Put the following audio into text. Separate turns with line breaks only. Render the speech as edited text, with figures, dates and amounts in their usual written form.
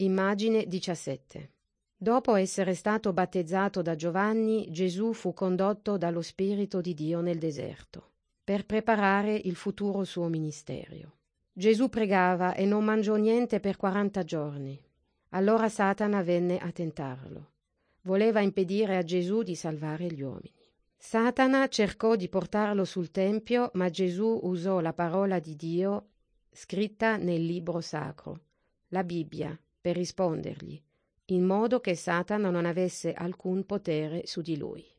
Immagine 17. Dopo essere stato battezzato da Giovanni, Gesù fu condotto dallo Spirito di Dio nel deserto, per preparare il futuro suo ministero. Gesù pregava e non mangiò niente per 40 giorni. Allora Satana venne a tentarlo. Voleva impedire a Gesù di salvare gli uomini. Satana cercò di portarlo sul tempio, ma Gesù usò la parola di Dio scritta nel libro sacro, la Bibbia, per rispondergli, in modo che Satana non avesse alcun potere su di lui.